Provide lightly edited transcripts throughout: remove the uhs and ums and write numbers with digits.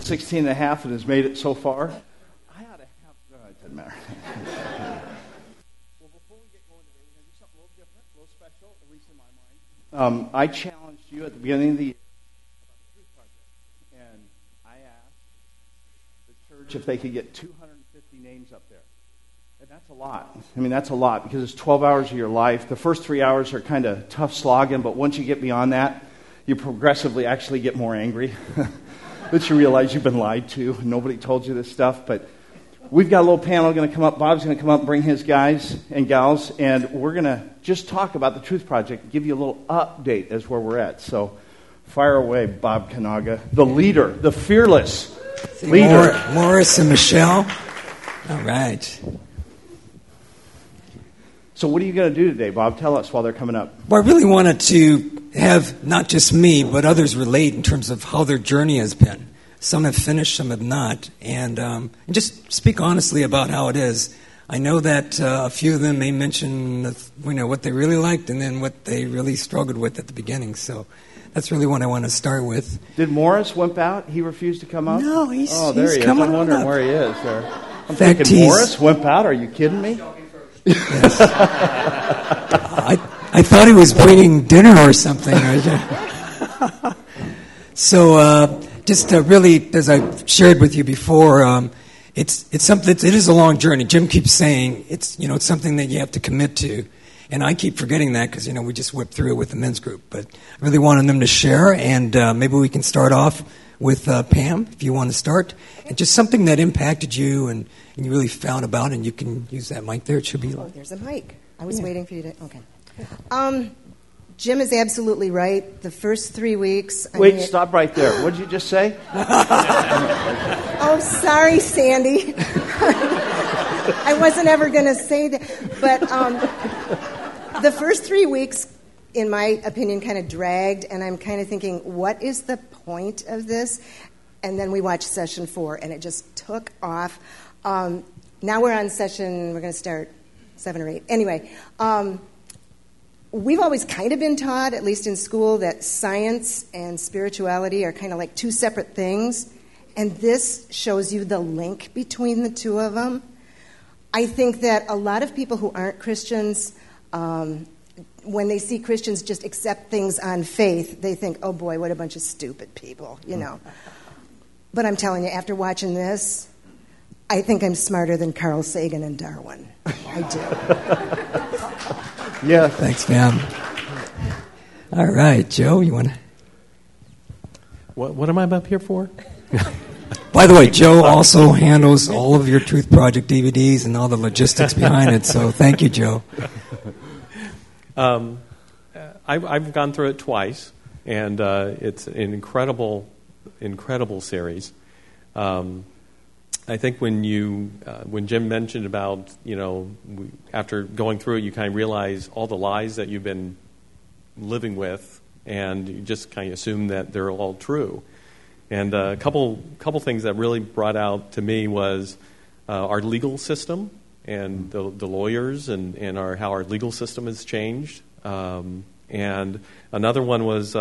16 and a half and has made it so far. I ought to have... No, it doesn't matter. Well, before we get going today, we're going to do something a little different, a little special, at least in my mind. I challenged you at the beginning of the year about the Truth Project. And I asked the church if they could get 250 names up there. And that's a lot. I mean, that's a lot because it's 12 hours of your life. The first 3 hours are kind of tough slogging, but once you get beyond that, you progressively actually get more angry. That you realize you've been lied to. Nobody told you this stuff. But we've got a little panel going to come up. Bob's going to come up and bring his guys and gals, and we're going to just talk about the Truth Project and give you a little update as where we're at. So fire away, Bob Kanaga, the leader, the fearless leader. Morris and Michelle. All right. So what are you going to do today, Bob? Tell us while they're coming up. Well, I really wanted to have not just me, but others relate in terms of how their journey has been. Some have finished, some have not. And just speak honestly about how it is. I know that a few of them may mention what they really liked and then what they really struggled with at the beginning. So that's really what I want to start with. Did Morris wimp out? He refused to come up? No, there he is. coming I'm wondering up. where he is there. I'm thinking, Morris wimp out? Are you kidding me? Yes. I thought he was bringing dinner or something. So just really, as I've shared with you before, it's something. It is a long journey. Jim keeps saying it's something that you have to commit to, and I keep forgetting that because we just whipped through it with the men's group. But I really wanted them to share, and maybe we can start off with Pam, if you want to start, and just something that impacted you and you really found about, and you can use that mic there. It should be. There's a mic. I was waiting for you to. Okay. Jim is absolutely right. The first 3 weeks. Stop right there. What did you just say? Oh, sorry, Sandy. I wasn't ever going to say that. But the first 3 weeks, in my opinion, kind of dragged, and I'm kind of thinking, what is the point of this? And then we watched session 4, and it just took off. Now we're on session, we're going to start 7 or 8. Anyway, we've always kind of been taught, at least in school, that science and spirituality are kind of like two separate things. And this shows you the link between the two of them. I think that a lot of people who aren't Christians, when they see Christians just accept things on faith, they think, oh boy, what a bunch of stupid people, But I'm telling you, after watching this, I think I'm smarter than Carl Sagan and Darwin. I do. Yeah. Thanks, Pam. All right, Joe, you want to? What am I up here for? By the way, Joe also handles all of your Truth Project DVDs and all the logistics behind it, so thank you, Joe. I've gone through it twice, and it's an incredible series. I think when Jim mentioned about, after going through it, you kind of realize all the lies that you've been living with, and you just kind of assume that they're all true. And a couple things that really brought out to me was our legal system and the lawyers and how our legal system has changed. And another one was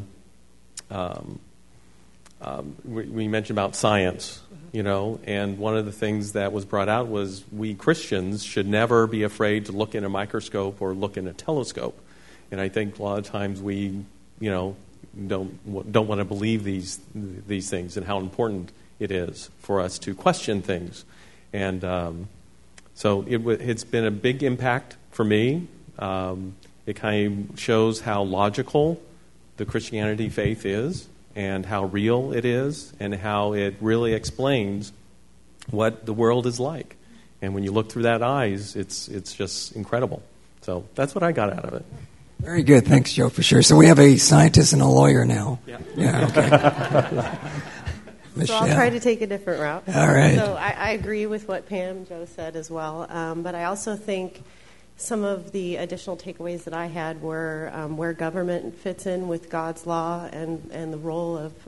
we mentioned about science. And one of the things that was brought out was we Christians should never be afraid to look in a microscope or look in a telescope. And I think a lot of times we, don't want to believe these things and how important it is for us to question things. And so it's been a big impact for me. It kind of shows how logical the Christianity faith is, and how real it is, and how it really explains what the world is like. And when you look through that eyes, it's just incredible. So that's what I got out of it. Very good. Thanks, Joe, for sure. So we have a scientist and a lawyer now. Yeah. Okay. So I'll try to take a different route. All right. So I agree with what Pam and Joe said as well. But I also think some of the additional takeaways that I had were where government fits in with God's law and the role of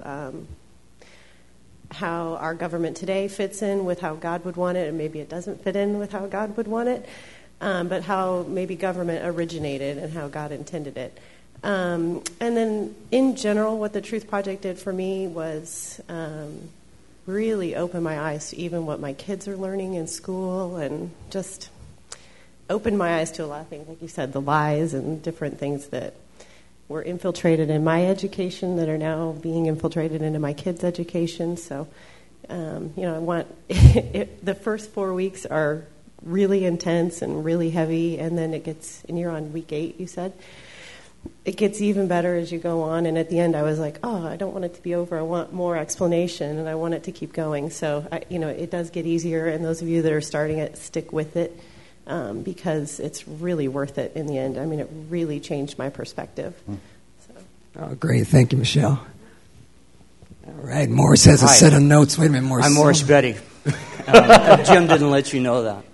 how our government today fits in with how God would want it, and maybe it doesn't fit in with how God would want it, but how maybe government originated and how God intended it. And then in general, what the Truth Project did for me was really opened my eyes to even what my kids are learning in school, and just opened my eyes to a lot of things, like you said, the lies and different things that were infiltrated in my education that are now being infiltrated into my kids' education. So, I want the first 4 weeks are really intense and really heavy, and then and you're on week 8, you said. It gets even better as you go on, and at the end I was like, I don't want it to be over. I want more explanation, and I want it to keep going. So, it does get easier, and those of you that are starting it, stick with it, because it's really worth it in the end. I mean, it really changed my perspective. So. Oh, great. Thank you, Michelle. All right, Morris has a set of notes. Wait a minute, Morris. I'm Morris Betty. Jim didn't let you know that.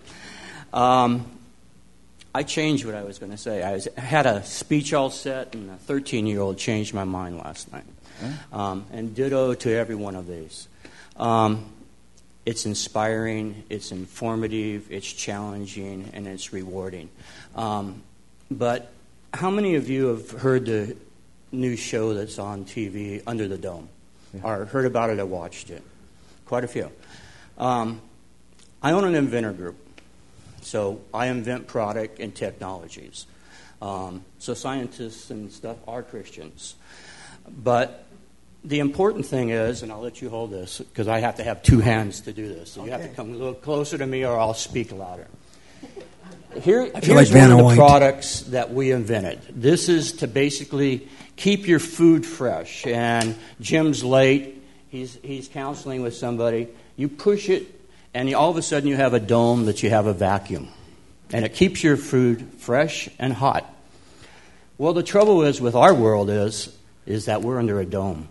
I changed what I was going to say. I had a speech all set, and a 13-year-old changed my mind last night. And ditto to every one of these. It's inspiring, it's informative, it's challenging, and it's rewarding. But how many of you have heard the new show that's on TV, Under the Dome? Or heard about it or watched it? Quite a few. I own an inventor group. So I invent product and technologies. So scientists and stuff are Christians. But the important thing is, and I'll let you hold this, because I have to have 2 hands to do this. So you have to come a little closer to me or I'll speak louder. Here's like one of the products that we invented. This is to basically keep your food fresh. And Jim's late. He's counseling with somebody. You push it, and all of a sudden you have a dome that you have a vacuum. And it keeps your food fresh and hot. Well, the trouble is with our world is that we're under a dome.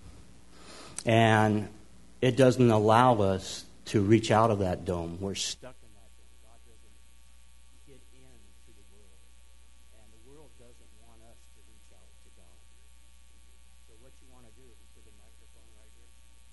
And it doesn't allow us to reach out of that dome. We're stuck in that dome. God doesn't get into the world. And the world doesn't want us to reach out to God. So what you want to do is put a microphone right here.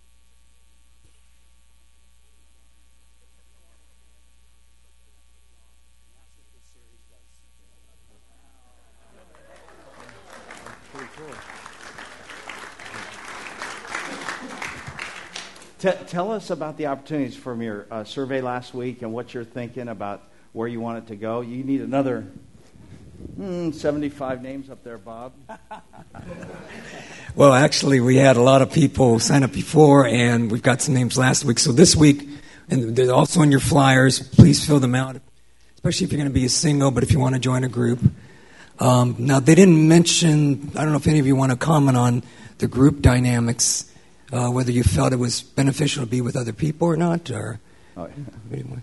Tell us about the opportunities from your survey last week and what you're thinking about where you want it to go. You need another 75 names up there, Bob. Well, actually, we had a lot of people sign up before, and we've got some names last week. So this week, and they're also in your flyers, please fill them out, especially if you're going to be a single, but if you want to join a group. Now, they didn't mention, I don't know if any of you want to comment on the group dynamics, whether you felt it was beneficial to be with other people or not, or anyway.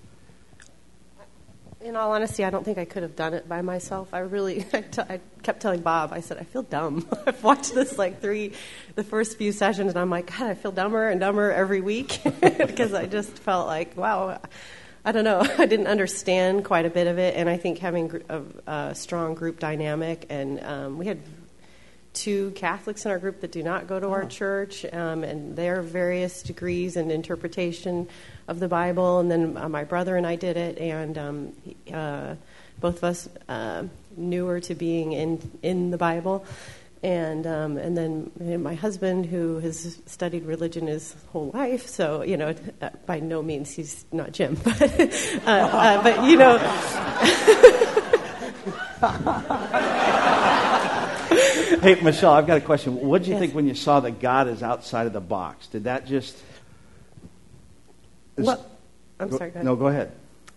In all honesty, I don't think I could have done it by myself. I kept telling Bob, I said, I feel dumb. I've watched this the first few sessions, and I'm like, God, I feel dumber and dumber every week because I just felt like, wow, I don't know. I didn't understand quite a bit of it, and I think having a strong group dynamic, and we had 2 Catholics in our group that do not go to our church, and their various degrees and interpretation of the Bible. And then my brother and I did it, and both of us newer to being in the Bible. And then my husband, who has studied religion his whole life, so by no means he's not Jim, but Hey, Michelle, I've got a question. What did you think when you saw that God is outside of the box? Did that just... Well, I'm sorry, go ahead. No, go ahead.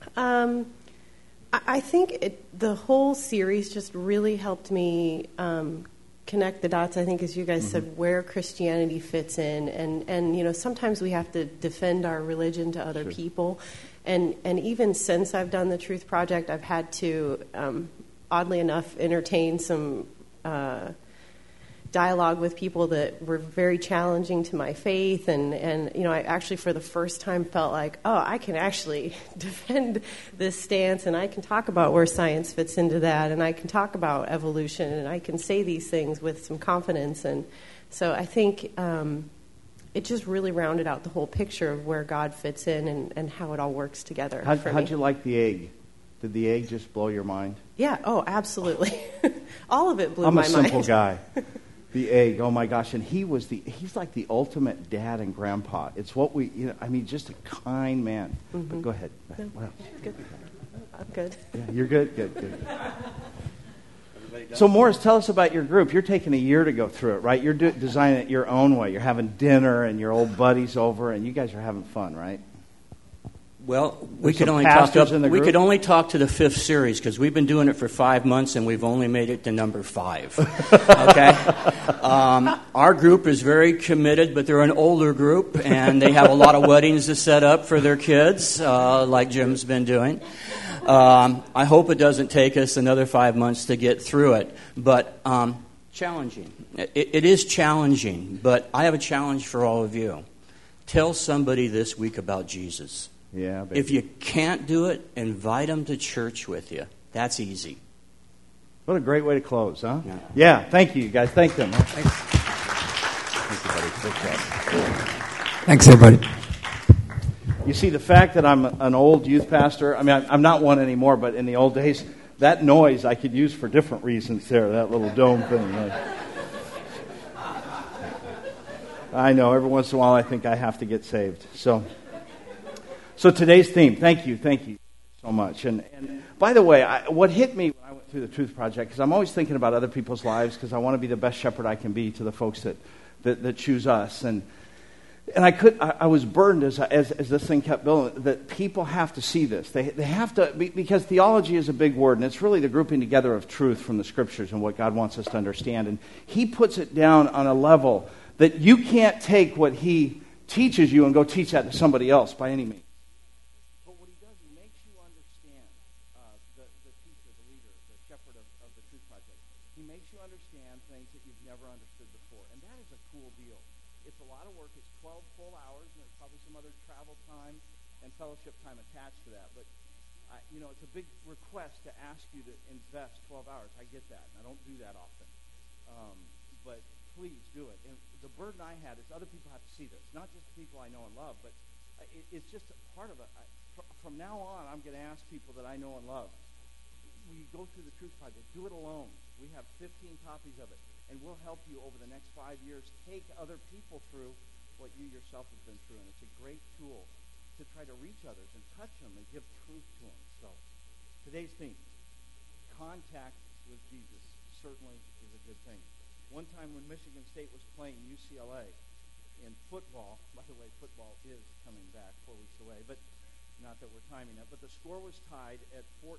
I think the whole series just really helped me connect the dots, I think, as you guys said, where Christianity fits in. And sometimes we have to defend our religion to other people. And even since I've done the Truth Project, I've had to, oddly enough, entertain some dialogue with people that were very challenging to my faith, and I actually for the first time felt like, I can actually defend this stance, and I can talk about where science fits into that, and I can talk about evolution, and I can say these things with some confidence. And so I think it just really rounded out the whole picture of where God fits in and how it all works together. How'd you like the egg? Did the egg just blow your mind? Yeah, absolutely. All of it blew my mind. I'm a simple guy. The egg, oh my gosh. And he's like the ultimate dad and grandpa. It's what just a kind man. But go ahead. What else? Good. I'm good. Yeah, you're good. So Morris, tell us about your group. You're taking a year to go through it, right? You're designing it your own way. You're having dinner and your old buddies over, and you guys are having fun, right? Well, we There's could some only pastors in the group? only talk to the 5th series because we've been doing it for 5 months and we've only made it to number 5. Okay, our group is very committed, but they're an older group and they have a lot of weddings to set up for their kids, like Jim's been doing. I hope it doesn't take us another 5 months to get through it, but challenging. It is challenging, but I have a challenge for all of you. Tell somebody this week about Jesus. Yeah, baby. If you can't do it, invite them to church with you. That's easy. What a great way to close, huh? Yeah. Thank you, guys. Thank them. Thanks. Thanks, everybody. You see, the fact that I'm an old youth pastor, I mean, I'm not one anymore, but in the old days, that noise I could use for different reasons there, that little dome thing. I know, every once in a while I think I have to get saved. So today's theme, thank you so much. And by the way, what hit me when I went through the Truth Project, because I'm always thinking about other people's lives, because I want to be the best shepherd I can be to the folks that choose us. And I was burdened as this thing kept building, that people have to see this. They have to, because theology is a big word, and it's really the grouping together of truth from the Scriptures and what God wants us to understand. And He puts it down on a level that you can't take what He teaches you and go teach that to somebody else by any means. But what He does, He makes you understand, the teacher, the leader, the shepherd of the Truth Project. He makes you understand things that you've never understood before. And that is a cool deal. It's a lot of work. It's 12 full hours, and there's probably some other travel time and fellowship time attached to that. But, it's a big request to ask you to invest 12 hours. I get that, and I don't do that often. But please do it. And the burden I had is other people have to see this, not just the people I know and love, but it's just a part of it. From now on, I'm going to ask people that I know and love, we go through the Truth Project. Do it alone. We have 15 copies of it, and we'll help you over the next 5 years take other people through what you yourself have been through. And it's a great tool to try to reach others and touch them and give truth to them. So today's theme, contact with Jesus, certainly is a good thing. One time when Michigan State was playing UCLA in football, by the way, football is coming back 4 weeks away, but not that we're timing it, but the score was tied at 14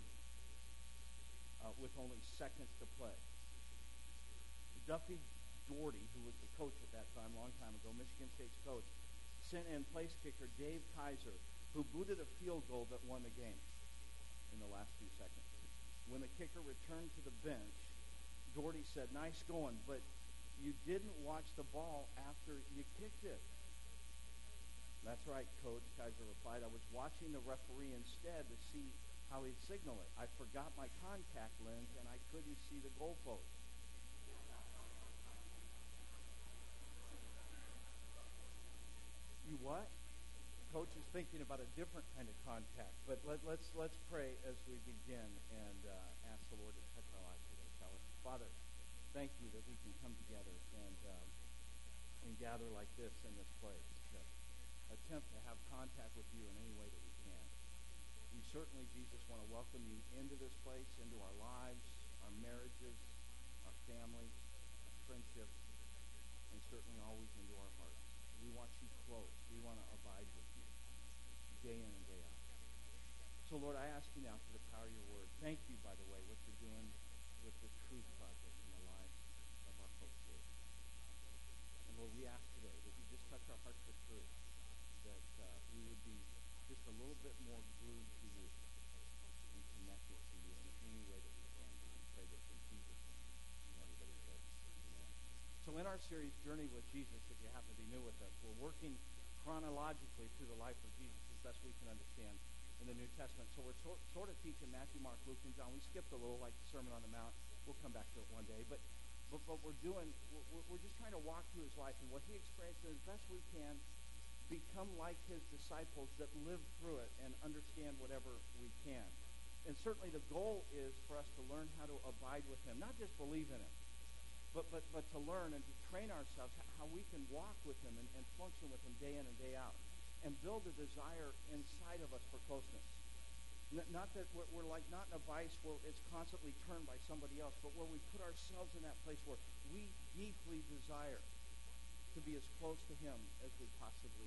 with only seconds to play. Duffy Daugherty, who was the coach at that time, a long time ago, Michigan State's coach, sent in place kicker Dave Kaiser, who booted a field goal that won the game in the last few seconds. When the kicker returned to the bench, Daugherty said, "Nice going, but you didn't watch the ball after you kicked it." "That's right, Coach," Kaiser replied. "I was watching the referee instead to see how he'd signal it. I forgot my contact lens, and I couldn't see the goalpost." You what? Coach is thinking about a different kind of contact. But let's pray as we begin and ask the Lord to touch our lives today, shall we? Father, thank you that we can come together and gather like this in this place to attempt to have contact with you in any way that we can. We certainly, Jesus, want to welcome you into this place, into our lives, our marriages, our families, our friendships, and certainly always into our hearts. We want you close. We want to abide with you day in and day out. So, Lord, I ask you now for the power of your word. Thank you, by the way, what you're doing with the Truth Project in the lives of our folks here. And, Lord, we ask today that you just touch our hearts with truth, that we would be just a little bit more glued to you and connected to you in any way that we can. We pray this in Jesus' name. And everybody says, amen. So in our series, Journey with Jesus, if you happen to be new with us, we're working chronologically through the life of Jesus as best we can understand in the New Testament. So we're sort of teaching Matthew, Mark, Luke, and John. We skipped a little, like the Sermon on the Mount. We'll come back to it one day. But we're just trying to walk through his life and what he experienced, and as best we can, become like his disciples that live through it and understand whatever we can. And certainly the goal is for us to learn how to abide with him, not just believe in him. but to learn and to train ourselves how we can walk with him and function with him day in and day out and build a desire inside of us for closeness. Not that we're like not in a vice where it's constantly turned by somebody else, but where we put ourselves in that place where we deeply desire to be as close to him as we possibly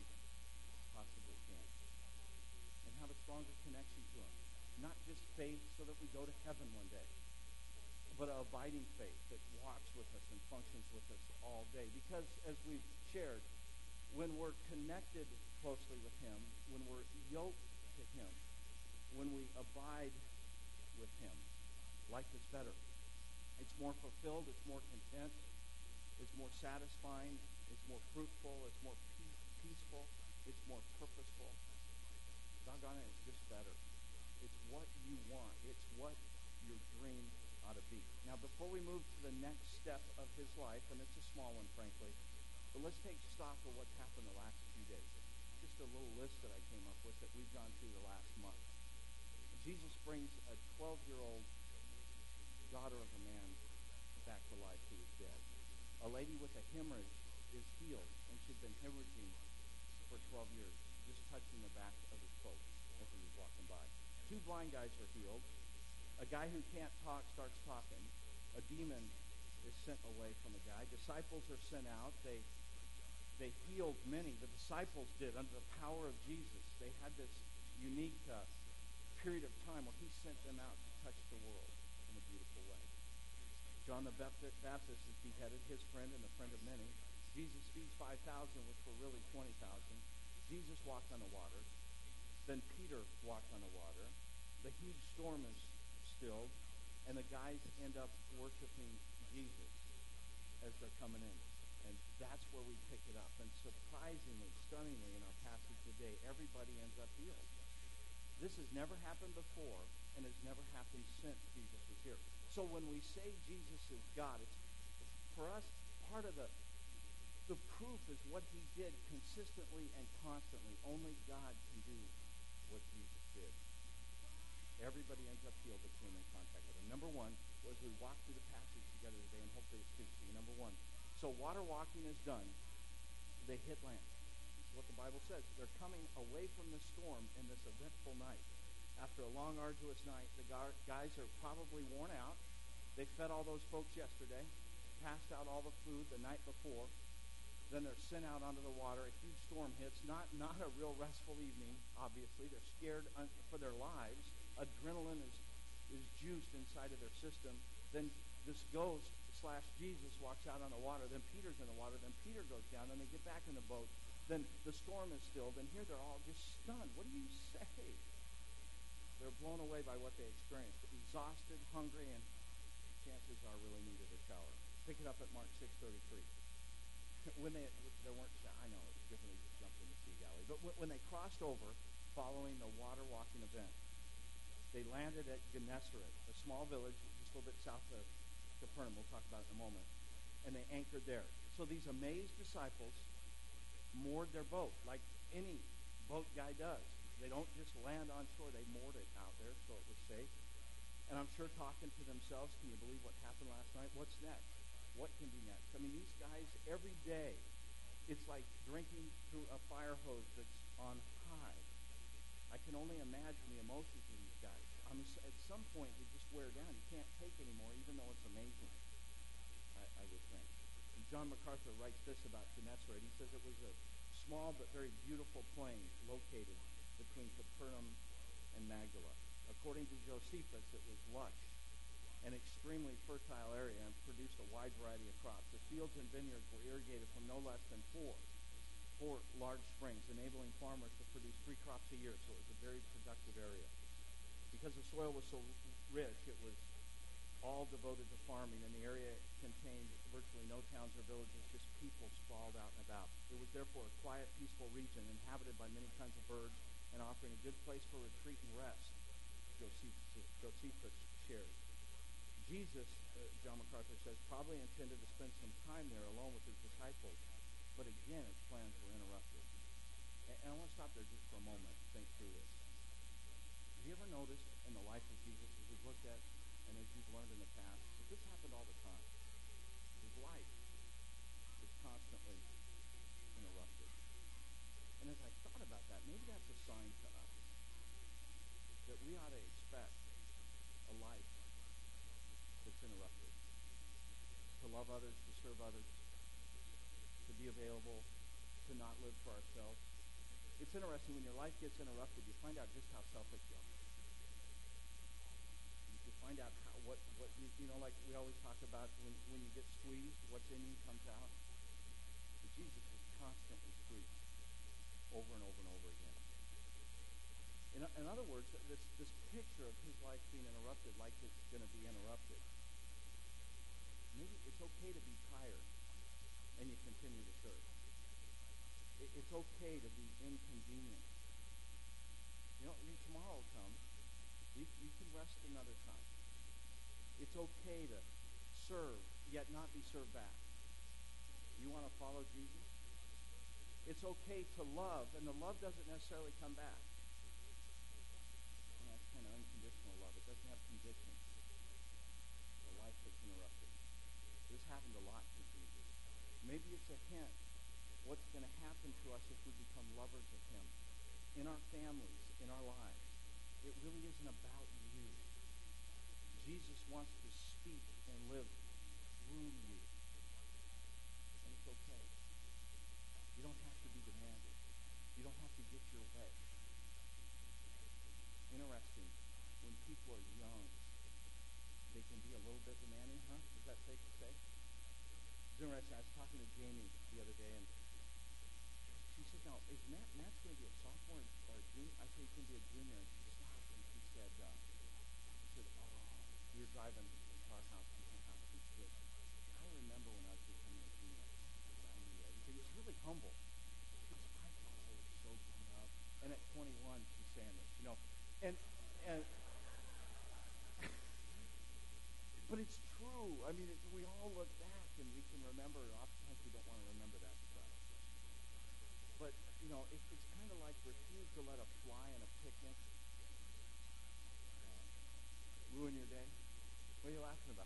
can. And have a stronger connection to him. Not just faith so that we go to heaven one day, but an abiding faith that walks with us and functions with us all day. Because, as we've shared, when we're connected closely with him, when we're yoked to him, when we abide with him, life is better. It's more fulfilled, it's more content, it's more satisfying, it's more fruitful, it's more peaceful, it's more purposeful. Doggone it, it's just better. It's what you want. It's what your dream ought to be. Now, before we move to the next step of his life, and it's a small one, frankly, but let's take stock of what's happened the last few days. Just a little list that I came up with that we've gone through the last month. Jesus brings a 12-year-old daughter of a man back to life who was dead. A lady with a hemorrhage is healed, and she'd been hemorrhaging for 12 years, just touching the back of his coat as he was walking by. 2 blind guys are healed. A guy who can't talk starts talking. A demon is sent away from a guy. Disciples are sent out. They healed many. The disciples did under the power of Jesus. They had this unique period of time where he sent them out to touch the world in a beautiful way. John the Baptist is beheaded, his friend and the friend of many. Jesus feeds 5,000, which were really 20,000. Jesus walked on the water. Then Peter walked on the water. The huge storm is stilled, and the guys end up worshiping Jesus as they're coming in. And that's where we pick it up. And surprisingly, stunningly, in our passage today, everybody ends up healed. This has never happened before, and has never happened since Jesus was here. So when we say Jesus is God, it's for us, part of the proof is what he did consistently and constantly. Only God can do what Jesus did. Everybody ends up healed that came in contact with him. Number one, as we walk through the passage together today, and hopefully it speaks to you. Number one, so water walking is done. They hit land. What the Bible says. They're coming away from the storm in this eventful night. After a long, arduous night, the guys are probably worn out. They fed all those folks yesterday, passed out all the food the night before. Then they're sent out onto the water. A huge storm hits. Not a real restful evening, obviously. They're scared for their lives. Adrenaline is juiced inside of their system. Then this ghost / Jesus walks out on the water. Then Peter's in the water. Then Peter goes down. Then they get back in the boat. Then the storm is stilled, and here they're all just stunned. What do you say? They're blown away by what they experienced. Exhausted, hungry, and chances are really needed a shower. Pick it up at Mark 6:33. When they weren't, I know it's different than just jumping in the Sea Galley, but when they crossed over following the water walking event, they landed at Gennesaret, a small village just a little bit south of Capernaum. We'll talk about it in a moment. And they anchored there. So these amazed disciples moored their boat like any boat guy does. They don't just land on shore. They moored it out there so it was safe. And I'm sure talking to themselves, can you believe what happened last night? What's next? What can be next? I mean, these guys, every day, it's like drinking through a fire hose that's on high. I can only imagine the emotions of these guys. I mean, at some point, you just wear down. You can't take anymore, even though it's amazing, I would think. And John MacArthur writes this about Gennesaret. He says it was a small but very beautiful plain located between Capernaum and Magdala. According to Josephus, it was lush, an extremely fertile area, and produced a wide variety of crops. The fields and vineyards were irrigated from no less than four large springs, enabling farmers to produce 3 crops a year, so it was a very productive area. Because the soil was so rich, it was all devoted to farming, and the area contained virtually no towns or villages, just people sprawled out and about. It was therefore a quiet, peaceful region inhabited by many kinds of birds and offering a good place for retreat and rest, Josephus shares. Jesus, John MacArthur says, probably intended to spend some time there alone with his disciples, but again, his plans were interrupted. And I want to stop there just for a moment and think through this. Have you ever noticed in the life of Jesus, as we've looked at and as you've learned in the past, that this happened all the time? His life is constantly interrupted. And as I thought about that, maybe that's a sign to us that we ought to expect a life that's interrupted. To love others, to serve others, to be available, to not live for ourselves. It's interesting, when your life gets interrupted, you find out just how selfish you are. You find out how, what you know, like we always talk about when you get squeezed, what's in you comes out. But Jesus was constantly squeezed over and over and over again. In other words, this picture of his life being interrupted, like it's going to be interrupted. Maybe it's okay to be tired and you continue to serve. It's okay to be inconvenienced. You know, tomorrow will come. You can rest another time. It's okay to serve, yet not be served back. You want to follow Jesus? It's okay to love, and the love doesn't necessarily come back. And that's kind of unconditional love. It doesn't have conditions. The life that's interrupted. This happened a lot to Jesus. Maybe it's a hint what's going to happen to us if we become lovers of him. In our families, in our lives. It really isn't about you. Jesus wants to speak and live through you. And it's okay. You don't have to be demanded. You don't have to get your way. Interesting, when people are young, they can be a little bit demanding, huh? Is that safe to say? It's interesting. I was talking to Jamie the other day, and she said, "No, is Matt's going to be a sophomore or a junior?" I said, "He's going to be a junior." And she stopped and she said, "Oh, we were driving to our house, and she said, I remember when I was becoming a junior. He was really humble. She goes, I thought I was so grown up." And at 21, she's saying this, you know. And but it's true. I mean, we all look back and we can remember. Oftentimes we don't want to remember that stuff. But, you know, it's kind of like refuse to let a fly in a picnic ruin your day. What are you laughing about?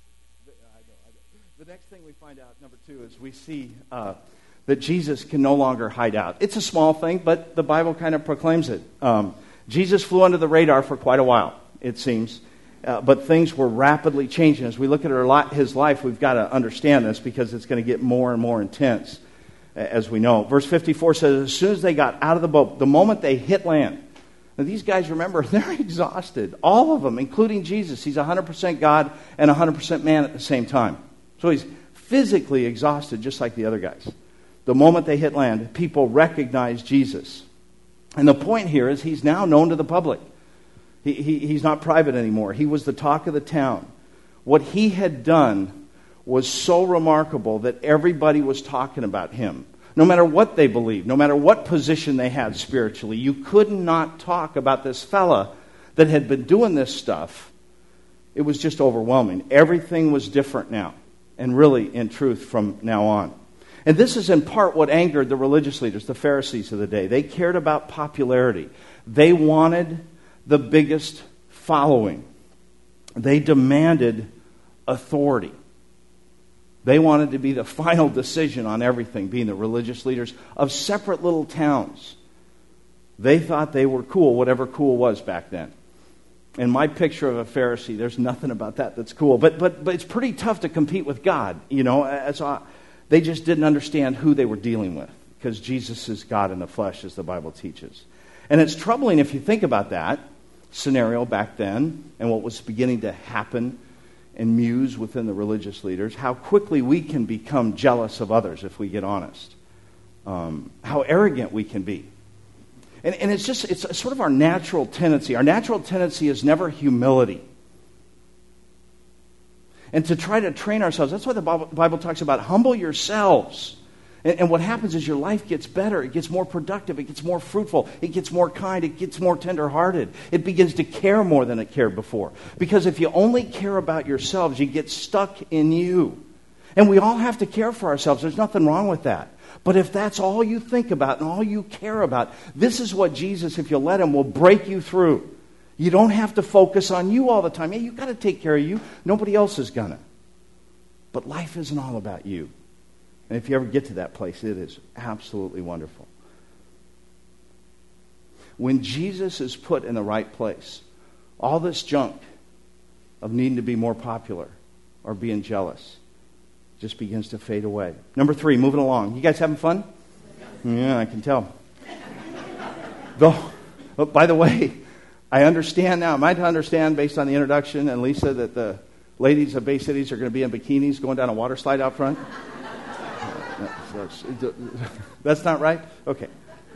I know. The next thing we find out, number 2, is we see that Jesus can no longer hide out. It's a small thing, but the Bible kind of proclaims it. Jesus flew under the radar for quite a while, it seems. But things were rapidly changing. As we look at his life, we've got to understand this because it's going to get more and more intense, as we know. Verse 54 says, as soon as they got out of the boat, the moment they hit land, now these guys, remember, they're exhausted. All of them, including Jesus. He's 100% God and 100% man at the same time. So he's physically exhausted, just like the other guys. The moment they hit land, people recognize Jesus. And the point here is he's now known to the public. He's not private anymore. He was the talk of the town. What he had done was so remarkable that everybody was talking about him. No matter what they believed, no matter what position they had spiritually, you could not talk about this fella that had been doing this stuff. It was just overwhelming. Everything was different now, and really, in truth, from now on. And this is in part what angered the religious leaders, the Pharisees of the day. They cared about popularity. They wanted the biggest following. They demanded authority. They wanted to be the final decision on everything, being the religious leaders of separate little towns. They thought they were cool, whatever cool was back then. In my picture of a Pharisee, there's nothing about that that's cool. But it's pretty tough to compete with God. You know, they just didn't understand who they were dealing with, because Jesus is God in the flesh, as the Bible teaches. And it's troubling if you think about that scenario back then and what was beginning to happen and muse within the religious leaders, how quickly we can become jealous of others if we get honest. How arrogant we can be. And it's sort of our natural tendency. Our natural tendency is never humility. And to try to train ourselves, that's why the Bible talks about humble yourselves. And what happens is your life gets better, it gets more productive, it gets more fruitful, it gets more kind, it gets more tender-hearted. It begins to care more than it cared before. Because if you only care about yourselves, you get stuck in you. And we all have to care for ourselves. There's nothing wrong with that. But if that's all you think about and all you care about, this is what Jesus, if you let him, will break you through. You don't have to focus on you all the time. Yeah, you've got to take care of you. Nobody else is going to. But life isn't all about you. And if you ever get to that place, it is absolutely wonderful. When Jesus is put in the right place, all this junk of needing to be more popular or being jealous just begins to fade away. Number 3, moving along. You guys having fun? Yeah, I can tell. Though, by the way, I understand now. Am I to understand, based on the introduction and Lisa, that the ladies of Bay Cities are going to be in bikinis going down a water slide out front? That's not right? Okay.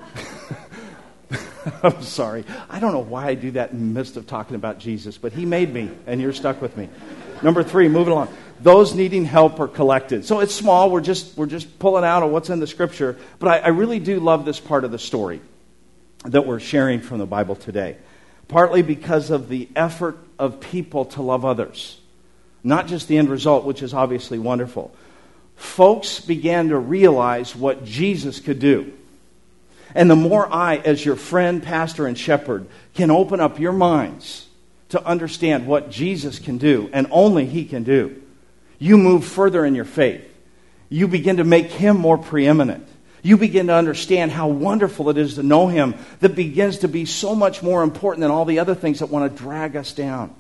I'm sorry. I don't know why I do that in the midst of talking about Jesus, but he made me, and you're stuck with me. Number 3, moving along. Those needing help are collected. So it's small. We're just pulling out of what's in the Scripture. But I really do love this part of the story that we're sharing from the Bible today. Partly because of the effort of people to love others. Not just the end result, which is obviously wonderful. Folks began to realize what Jesus could do. And the more I, as your friend, pastor, and shepherd, can open up your minds to understand what Jesus can do, and only he can do, you move further in your faith. You begin to make him more preeminent. You begin to understand how wonderful it is to know him, that begins to be so much more important than all the other things that want to drag us down.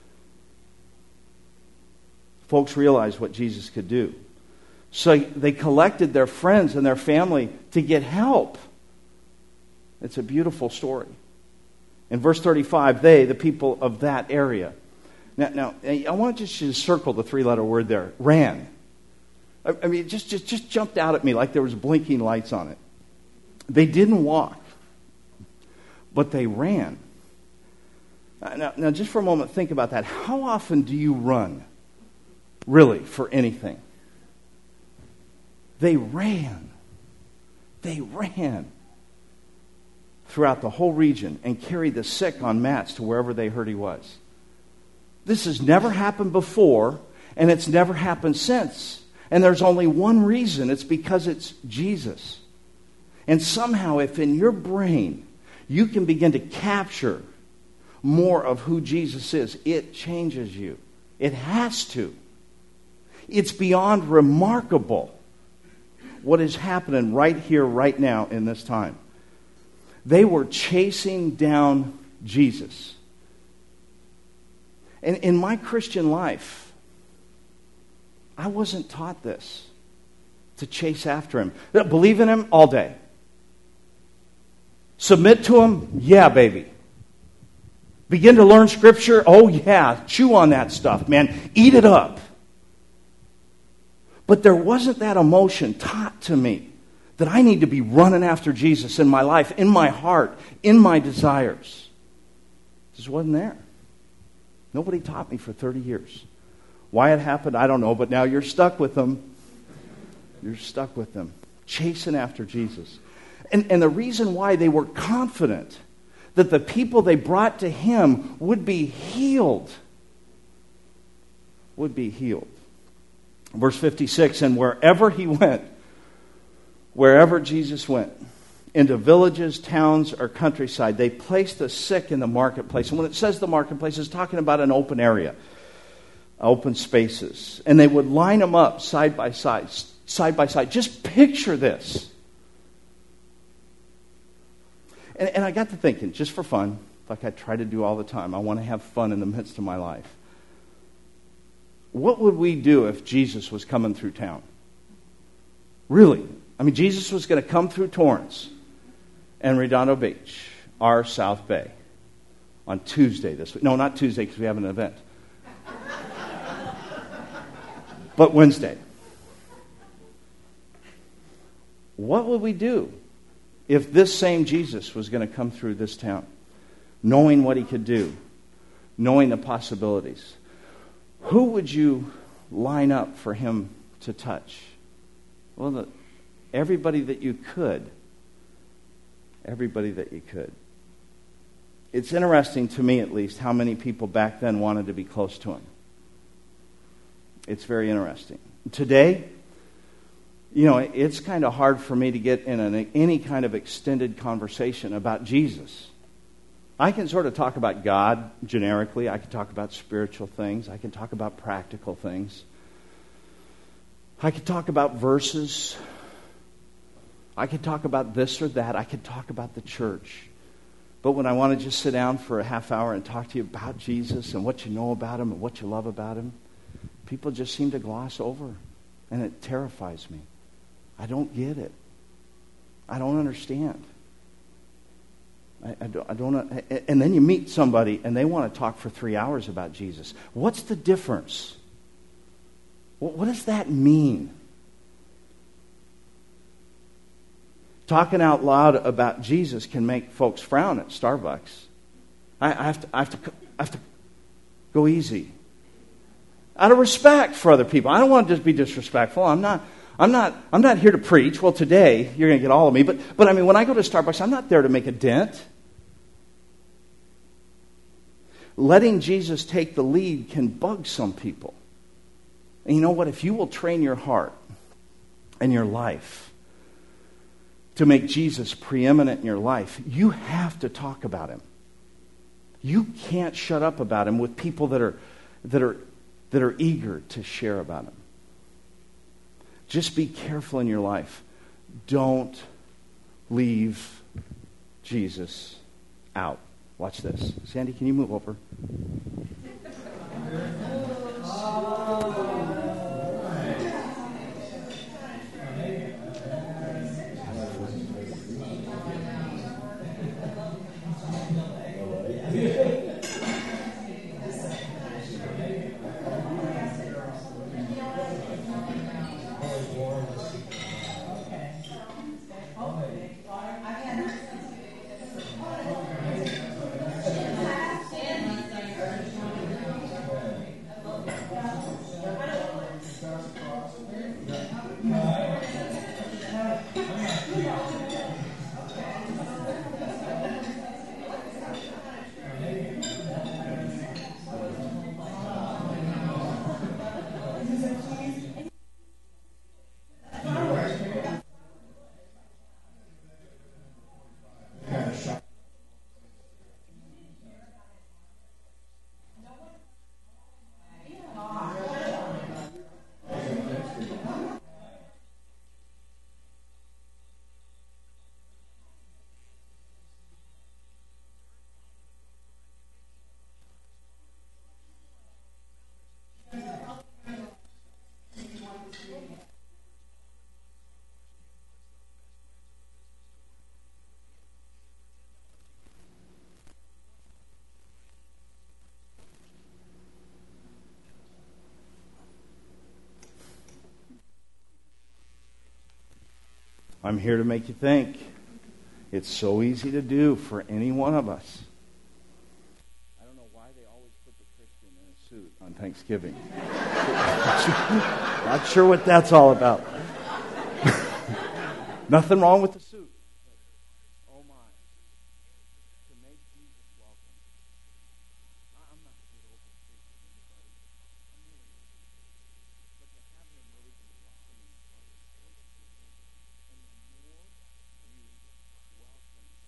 Folks realized what Jesus could do. So they collected their friends and their family to get help. It's a beautiful story. In verse 35, they, the people of that area. Now I want you to circle the 3-letter word there, ran. I mean, it just jumped out at me like there was blinking lights on it. They didn't walk, but they ran. Now, just for a moment, think about that. How often do you run, really, for anything? They ran. They ran throughout the whole region and carried the sick on mats to wherever they heard he was. This has never happened before, and it's never happened since. And there's only one reason. It's because it's Jesus. And somehow, if in your brain you can begin to capture more of who Jesus is, it changes you. It has to. It's beyond remarkable what is happening right here, right now, in this time. They were chasing down Jesus. And in my Christian life, I wasn't taught this, to chase after him. Believe in him all day. Submit to him? Yeah, baby. Begin to learn Scripture? Oh, yeah. Chew on that stuff, man. Eat it up. But there wasn't that emotion taught to me that I need to be running after Jesus in my life, in my heart, in my desires. It just wasn't there. Nobody taught me for 30 years. Why it happened, I don't know, but now you're stuck with them. You're stuck with them, chasing after Jesus. And the reason why they were confident that the people they brought to him would be healed. Would be healed. Verse 56, and wherever he went, wherever Jesus went, into villages, towns, or countryside, they placed the sick in the marketplace. And when it says the marketplace, it's talking about an open area, open spaces. And they would line them up side by side. Just picture this. And I got to thinking, just for fun, like I try to do all the time, I want to have fun in the midst of my life. What would we do if Jesus was coming through town? Really? I mean, Jesus was going to come through Torrance and Redondo Beach, our South Bay, on Tuesday this week. No, not Tuesday because we have an event. But Wednesday. What would we do if this same Jesus was going to come through this town, knowing what he could do, knowing the possibilities? Who would you line up for him to touch? Well, everybody that you could. Everybody that you could. It's interesting to me, at least, how many people back then wanted to be close to him. It's very interesting. Today, it's kind of hard for me to get in any kind of extended conversation about Jesus. I can sort of talk about God generically. I can talk about spiritual things. I can talk about practical things. I could talk about verses. I could talk about this or that. I could talk about the church. But when I want to just sit down for a half hour and talk to you about Jesus and what you know about him and what you love about him, people just seem to gloss over. And it terrifies me. I don't get it. I don't understand. I don't. And then you meet somebody and they want to talk for 3 hours about Jesus. What's the difference? What does that mean? Talking out loud about Jesus can make folks frown at Starbucks. I have to go easy. Out of respect for other people. I don't want to just be disrespectful. I'm not here to preach. Well, today you're going to get all of me. But I mean, when I go to Starbucks, I'm not there to make a dent. Letting Jesus take the lead can bug some people. And you know what? If you will train your heart and your life to make Jesus preeminent in your life, you have to talk about him. You can't shut up about him with people that are eager to share about him. Just be careful in your life. Don't leave Jesus out. Watch this. Sandy, can you move over? I'm here to make you think. It's so easy to do for any one of us. I don't know why they always put the Christian in a suit on Thanksgiving. Not sure what that's all about. Nothing wrong with the suit. Oh my. To make Jesus welcome. I'm not sure over anybody. But to have him really be welcoming and the more you welcome him,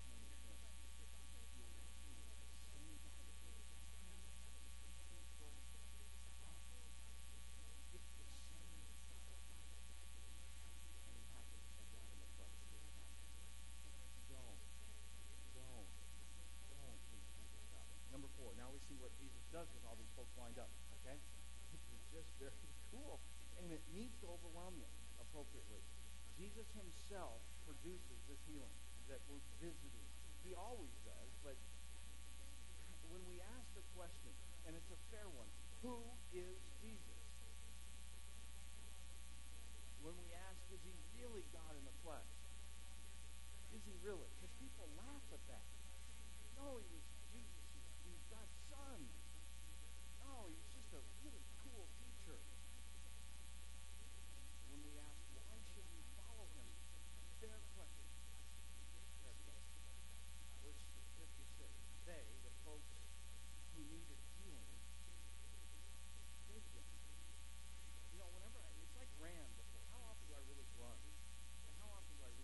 Number 4. Now we see what Jesus does with all these folks lined up. Okay? This is just very cool. And it needs to overwhelm you appropriately. Jesus himself produces this healing that we're visiting. He always does, but when we ask the question, and it's a fair one, who is Jesus? When we ask, is he really God in the flesh? Is he really? Because people laugh at that. No, Jesus, he's God's son. No, he's just a really cool teacher. When we ask, why should we follow him? Fair question. Verse 56. They, the folks who needed healing, they did. You know, whenever it's like ran before. How often do I really run? And how often do I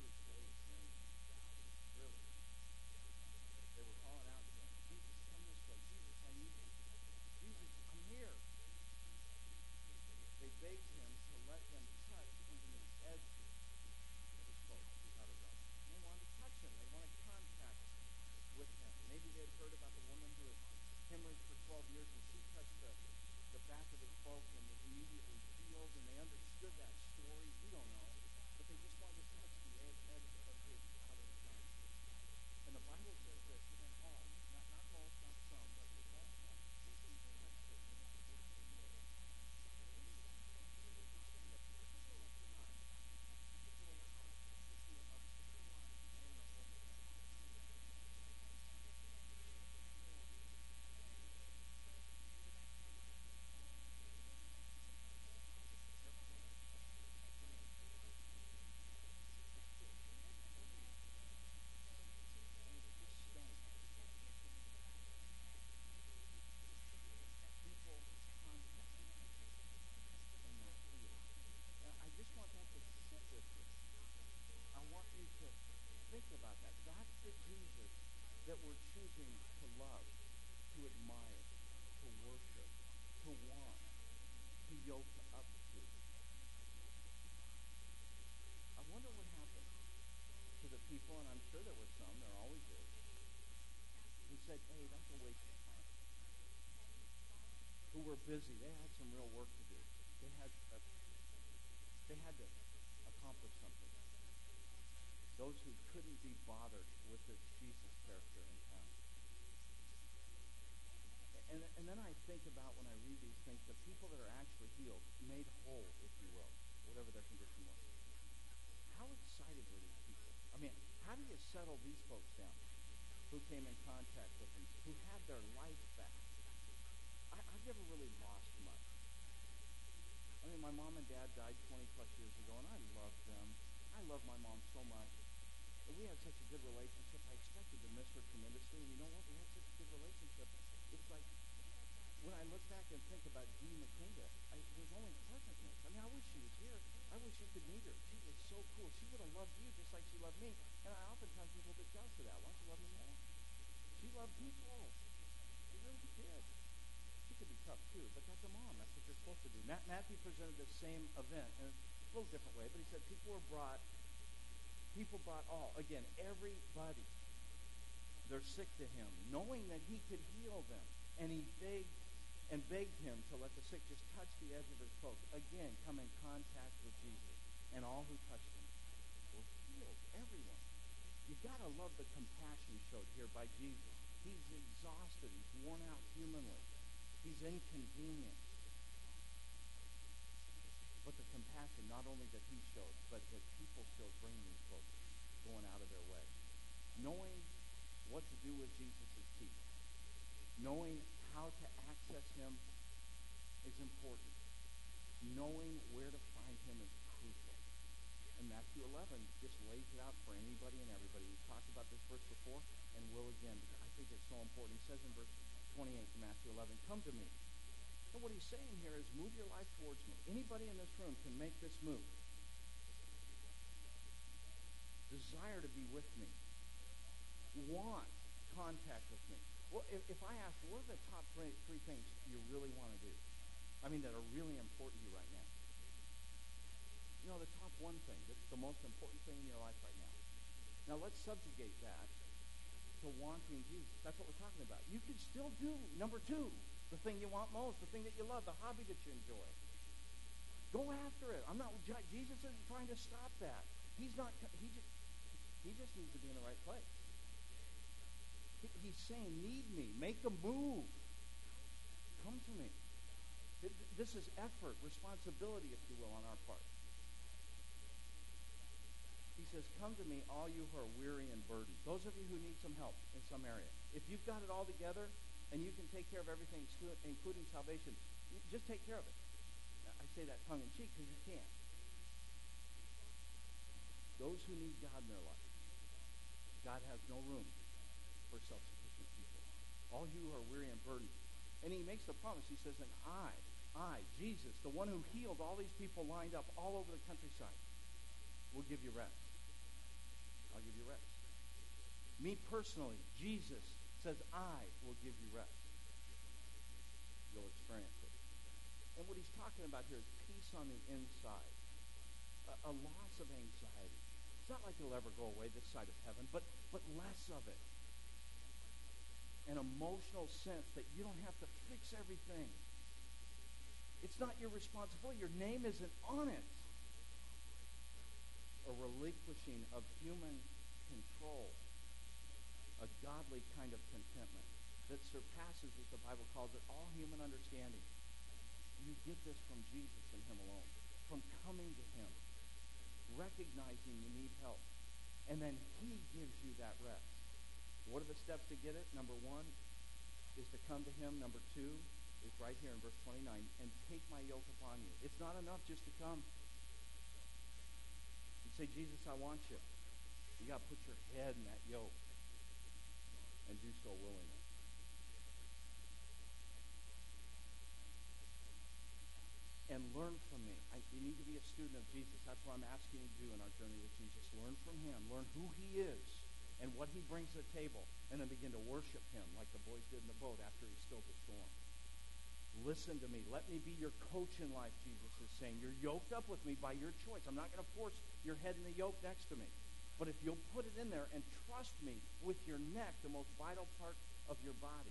that we're choosing to love, to admire, to worship, to want, to yoke up to. I wonder what happened to the people, and I'm sure there were some, there always is, who said, hey, that's a waste of time. Who were busy. They had some real work to do. They had to accomplish something. Those who couldn't be bothered with this Jesus character in town. And then I think about, when I read these things, the people that are actually healed, made whole, if you will, whatever their condition was. How excited were these people? I mean, how do you settle these folks down who came in contact with them, who had their life back? I've never really lost much. I mean, my mom and dad died 20-plus years ago, and I loved them. I love my mom so much. And we had such a good relationship. I expected to miss her tremendously, and you know what? We had such a good relationship. It's like, when I look back and think about Dee McKinda, there's only pleasantness. I mean, I wish she was here. I wish you could meet her. She was so cool. She would have loved you just like she loved me. And I oftentimes am a little bit jealous of that. Why don't you love me more? She loved people. She really did. She could be tough, too, but that's a mom. That's what you're supposed to do. Matthew presented the same event in a little different way, but he said people brought all. Again, everybody. They're sick to him, knowing that he could heal them. And he begged him to let the sick just touch the edge of his cloak. Again, come in contact with Jesus. And all who touched him were healed. Everyone. You've got to love the compassion showed here by Jesus. He's exhausted. He's worn out humanly. He's inconvenienced. But the compassion, not only that he showed, but that people showed, bringing these folks, going out of their way. Knowing what to do with Jesus is key. Knowing how to access him is important. Knowing where to find him is crucial. And Matthew 11 just lays it out for anybody and everybody. We've talked about this verse before and will again, because I think it's so important. He says in verse 28 in Matthew 11, come to me. And what he's saying here is move your life towards me. Anybody in this room can make this move. Desire to be with me. Want contact with me. Well, if I ask, what are the top three things you really want to do? I mean, that are really important to you right now. You know, the top one thing, that's the most important thing in your life right now. Now, let's subjugate that to wanting Jesus. That's what we're talking about. You can still do number two, the thing you want most, the thing that you love, the hobby that you enjoy. Go after it. Jesus isn't trying to stop that. He just needs to be in the right place. He's saying, need me. Make a move. Come to me. This is effort, responsibility, if you will, on our part. He says, come to me, all you who are weary and burdened. Those of you who need some help in some area. If you've got it all together and you can take care of everything, including salvation, just take care of it. I say that tongue-in-cheek because you can. Those who need God in their life, God has no room for self-sufficient people. All you who are weary and burdened. And he makes the promise. He says, and I, Jesus, the one who healed all these people lined up all over the countryside, will give you rest. I'll give you rest. Me personally, Jesus says, I will give you rest. You'll experience it. And what he's talking about here is peace on the inside. A loss of anxiety. It's not like it'll ever go away this side of heaven, but less of it. An emotional sense that you don't have to fix everything. It's not your responsibility. Your name isn't on it. A relinquishing of human control. A godly kind of contentment that surpasses, as the Bible calls it, all human understanding. You get this from Jesus and him alone. From coming to him. Recognizing you need help. And then he gives you that rest. What are the steps to get it? Number one is to come to him. Number two is right here in verse 29. And take my yoke upon you. It's not enough just to come. You say, Jesus, I want you. You got to put your head in that yoke. And do so willingly. And learn from me. You need to be a student of Jesus. That's what I'm asking you to do in our journey with Jesus. Learn from him. Learn who he is and what he brings the table, and then begin to worship him like the boys did in the boat after he stilled the storm. Listen to me. Let me be your coach in life, Jesus is saying. You're yoked up with me by your choice. I'm not going to force your head in the yoke next to me. But if you'll put it in there and trust me with your neck, the most vital part of your body,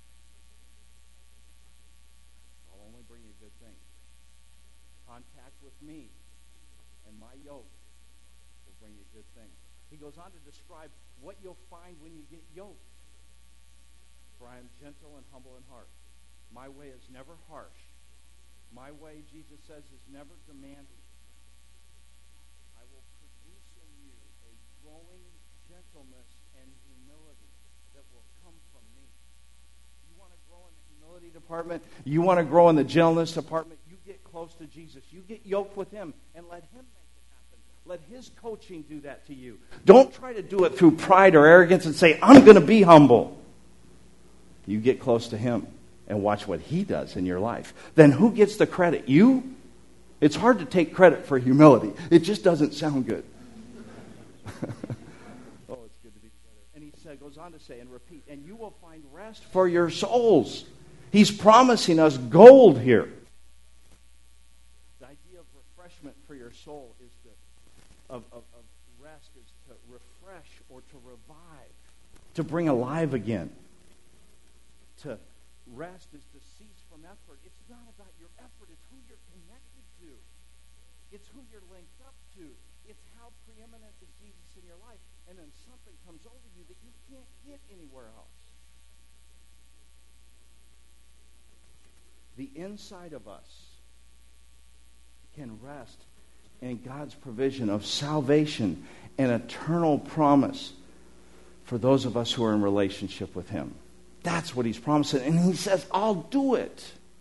I'll only bring you good things. Contact with me and my yoke will bring you good things. He goes on to describe what you'll find when you get yoked. For I am gentle and humble in heart. My way is never harsh. My way, Jesus says, is never demanding. I will produce in you a growing gentleness and humility that will come from me. You want to grow in the humility department? You want to grow in the gentleness department? You get close to Jesus. You get yoked with him and let him make it happen. Let his coaching do that to you. Don't try to do it through pride or arrogance and say, I'm going to be humble. You get close to him and watch what he does in your life. Then who gets the credit? You? It's hard to take credit for humility. It just doesn't sound good. Oh, it's good to be together. And he goes on to say and repeat, and you will find rest for your souls. He's promising us gold here. The idea of refreshment for your soul is of rest is to refresh or to revive, to bring alive again. To rest is to cease from effort. It's not about your effort. It's who you're connected to. It's who you're linked up to. It's how preeminent is Jesus in your life. And then something comes over you that you can't get anywhere else. The inside of us can rest in God's provision of salvation and eternal promise for those of us who are in relationship with him. That's what he's promising. And he says, I'll do it.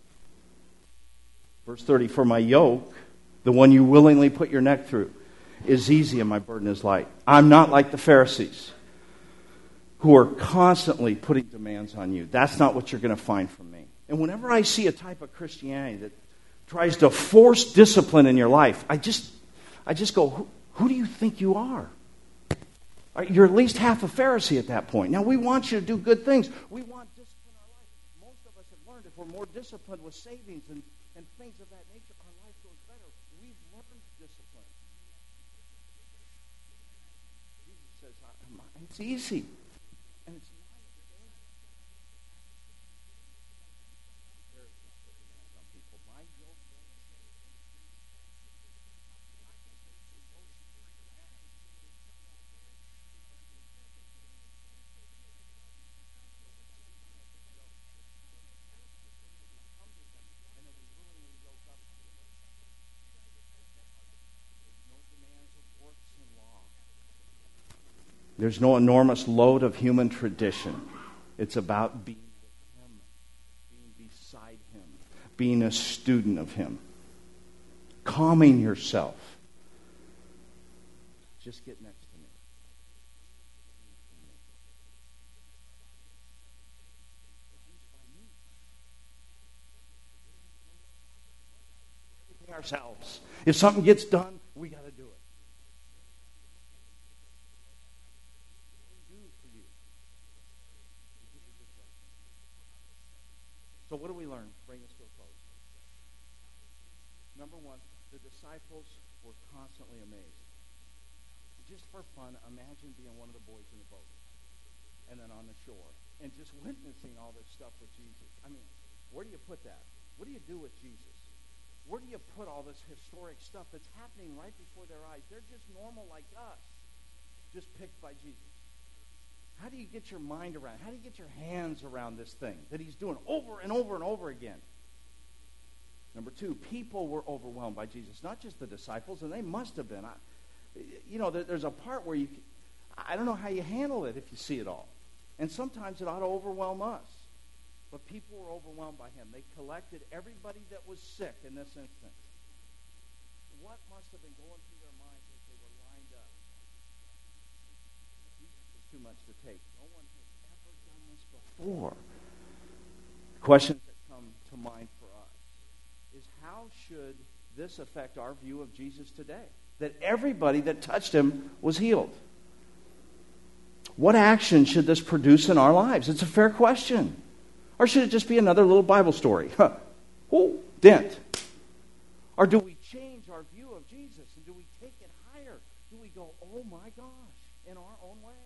Verse 30, for my yoke, the one you willingly put your neck through, is easy and my burden is light. I'm not like the Pharisees who are constantly putting demands on you. That's not what you're going to find from me. And whenever I see a type of Christianity that tries to force discipline in your life, I just go, who do you think you are? You're at least half a Pharisee at that point. Now, we want you to do good things. We want discipline in our life. Most of us have learned if we're more disciplined with savings and things of that nature, our life goes better. We've learned discipline. Jesus says, it's easy. And it's not on people. My yoke. There's no enormous load of human tradition. It's about being with him, being beside him, being a student of him, calming yourself. Just get next to me. Ourselves. If something gets done, we got to do it. So what do we learn? Bring this to a close. Number one, the disciples were constantly amazed. Just for fun, imagine being one of the boys in the boat and then on the shore and just witnessing all this stuff with Jesus. I mean, where do you put that? What do you do with Jesus? Where do you put all this historic stuff that's happening right before their eyes? They're just normal like us, just picked by Jesus. How do you get your mind around? How do you get your hands around this thing that he's doing over and over and over again? Number two, people were overwhelmed by Jesus, not just the disciples, and they must have been. There's a part where I don't know how you handle it if you see it all. And sometimes it ought to overwhelm us. But people were overwhelmed by him. They collected everybody that was sick in this instance. What must have been going through their minds as they were lined up? Too much to take. No one has ever done this before. Questions that come to mind for us is how should this affect our view of Jesus today? That everybody that touched him was healed. What action should this produce in our lives? It's a fair question. Or should it just be another little Bible story? Oh, dent. Or do we change our view of Jesus, and do we take it higher? Do we go, oh my gosh, in our own way?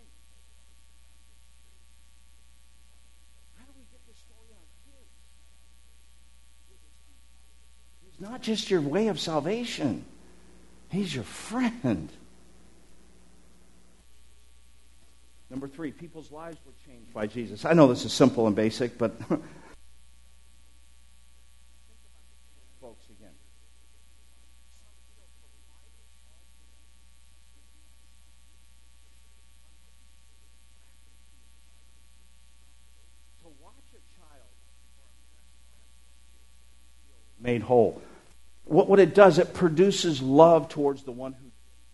How do we get this story in our kids? He's not just your way of salvation. He's your friend. Number 3, people's lives were changed by Jesus. I know this is simple and basic, but folks again. To watch a child made whole. What it does, it produces love towards the one who.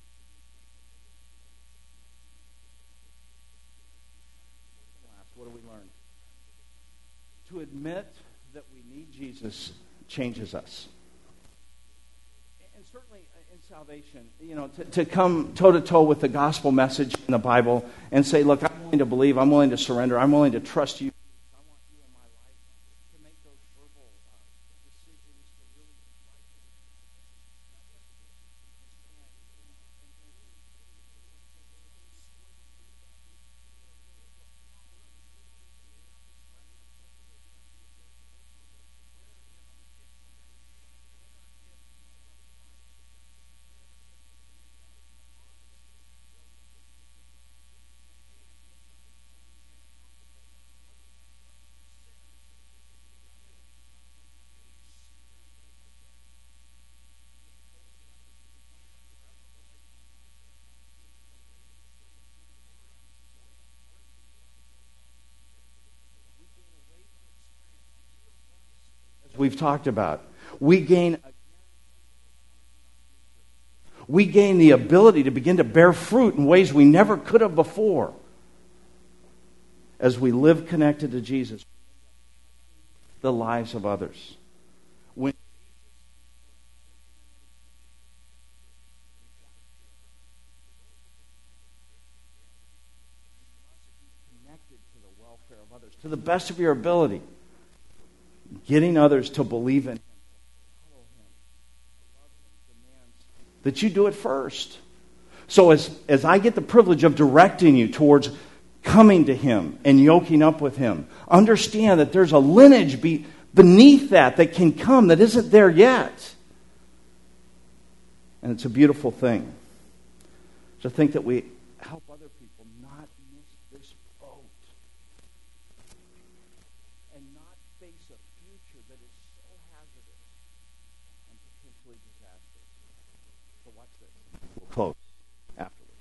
What do we learn? To admit that we need Jesus changes us. And certainly in salvation, to come toe-to-toe with the gospel message in the Bible and say, look, I'm willing to believe, I'm willing to surrender, I'm willing to trust you. I want you in my life to make those verbal decisions to really we've talked about. We gain the ability to begin to bear fruit in ways we never could have before as we live connected to Jesus, the lives of others. When connected to the welfare of others, to the best of your ability, getting others to believe in Him, follow Him, love Him, demands that you do it first. So as I get the privilege of directing you towards coming to Him and yoking up with Him, understand that there's a lineage beneath that can come that isn't there yet. And it's a beautiful thing to think that we help other people not miss this boat and not face a future that is so hazardous and potentially disastrous. So watch this. We'll close afterwards.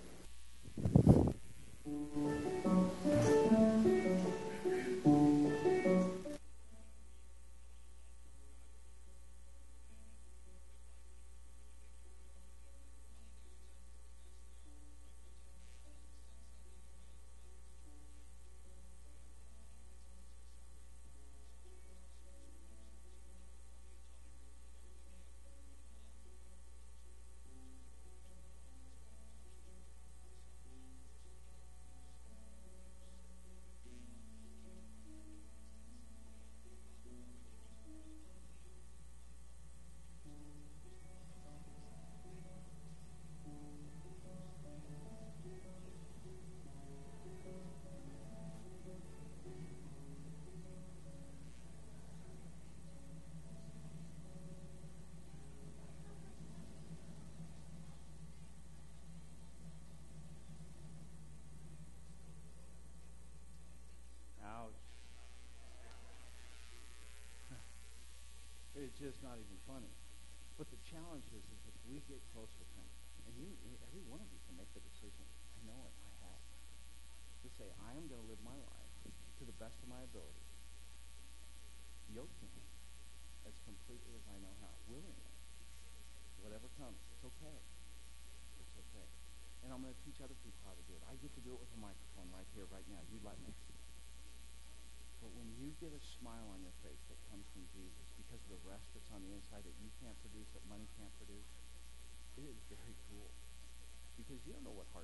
It's just not even funny. But the challenge is if we get close with Him, and every one of you can make the decision, I know it, I have, to say, I am going to live my life to the best of my ability, yoked to Him as completely as I know how, willingly. Whatever comes, it's okay. It's okay. And I'm going to teach other people how to do it. I get to do it with a microphone right here, right now. You let me. But when you get a smile on your face that comes from Jesus because of the rest that's on the inside that you can't produce, that money can't produce, it is very cool. Because you don't know what harshness is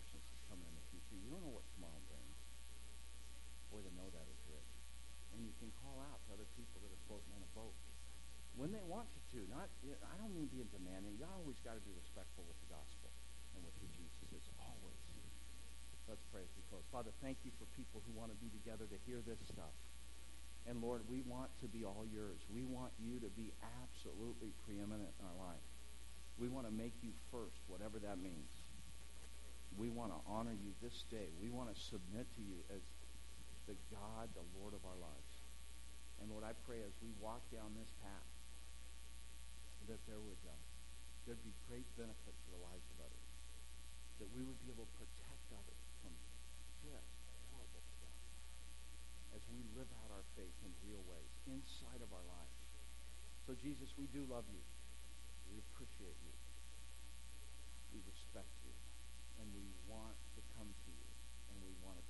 coming in the future. You don't know what tomorrow brings. Boy, to know that is rich. And you can call out to other people that are floating on a boat when they want you to. Not, I don't mean being demanding. You always got to be respectful with the gospel and with who Jesus is. Always. Let's pray as we close. Father, thank you for people who want to be together to hear this stuff. And Lord, we want to be all yours. We want you to be absolutely preeminent in our life. We want to make you first, whatever that means. We want to honor you this day. We want to submit to you as the God, the Lord of our lives. And Lord, I pray as we walk down this path that there'd be great benefit to the lives of others. That we would be able to protect others from just horrible stuff as we live out our faith in real ways inside of our lives. So Jesus, we do love you. We appreciate you. We respect you. And we want to come to you. And we want to